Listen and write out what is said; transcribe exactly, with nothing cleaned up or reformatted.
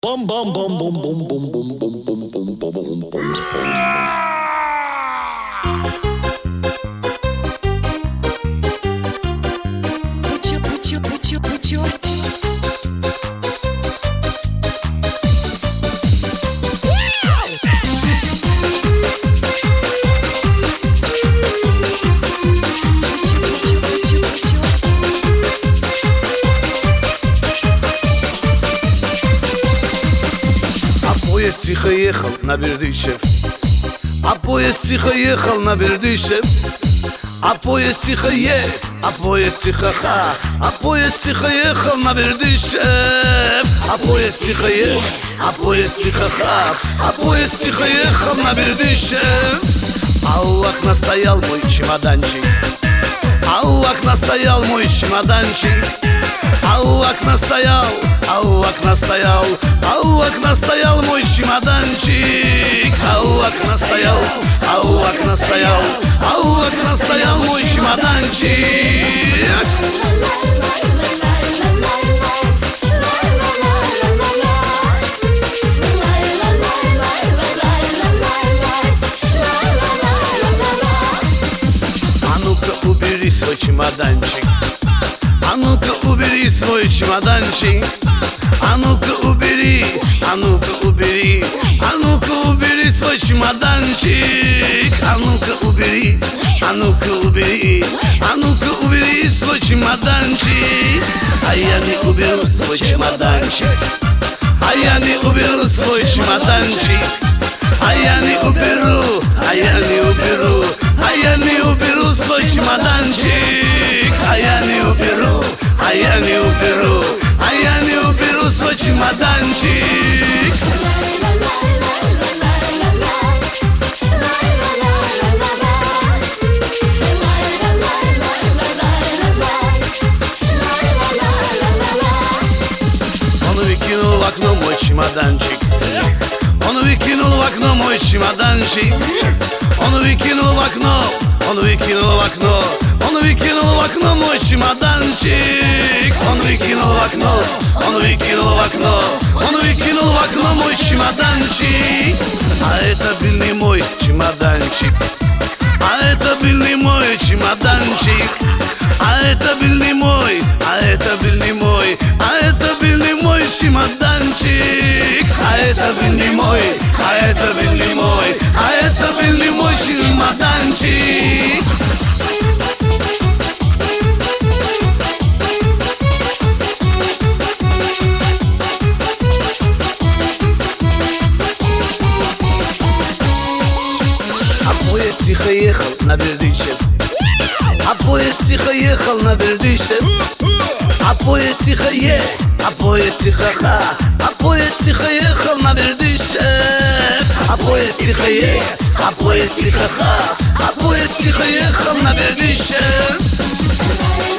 Bum bum bum bum bum bum bum bum bum bum bum bum bum. Поезд тихо ехал на Бердыщев, а поезд тихо ехал на Бердыщев, а поезд тихо е, а поезд тихо ха, а поезд тихо ехал на Бердыщев, а поезд тихо е, а поезд тихо ха, а поезд тихо ехал на Бердыщев. А у окна стоял мой чемоданчик, а у окна стоял мой чемоданчик, а у окна стоял, а у окна стоял, а у окна стоял мой чемоданчик, а у окна стоял, а у окна стоял, а у окна стоял мой чемоданчик. А ну-ка убери свой чемоданчик, а ну-ка убери свой чемоданчик, а ну-ка убери, а ну-ка убери, а ну-ка убери свой чемоданчик, а ну-ка убери, а ну-ка убери, а ну-ка убери свой чемоданчик. А я не уберу свой чемоданчик, а я не уберу свой чемоданчик, а я не уберу, а я не уберу, а я не уберу свой чемоданчик, а я не уберу, а я не уберу, а я не уберу свой чемоданчик. Он выкинул в окно мой чемоданчик, он выкинул в окно мой чемоданчик, он выкинул в окно, он выкинул в окно, он выкинул в окно мой чемоданчик, он выкинул в окно, он выкинул в окно, он выкинул в окно мой чемоданчик. А это был не мой чемоданчик, а это был не мой чемоданчик, а это был не мой, а это был не мой, а это был не мой чемоданчик, а это был не мой, а это был не мой, а это был не мой чемоданчик. А поезд тихо ехал на Бердыщев, а поезд тихо ехал на Бердыщев, а поезд тихо е, а поезд тихо ха, а поезд тихо ехал на Бердыщев, а поезд тихо е, а поезд тихо ха, а поезд тихо ехал на Бердыщев.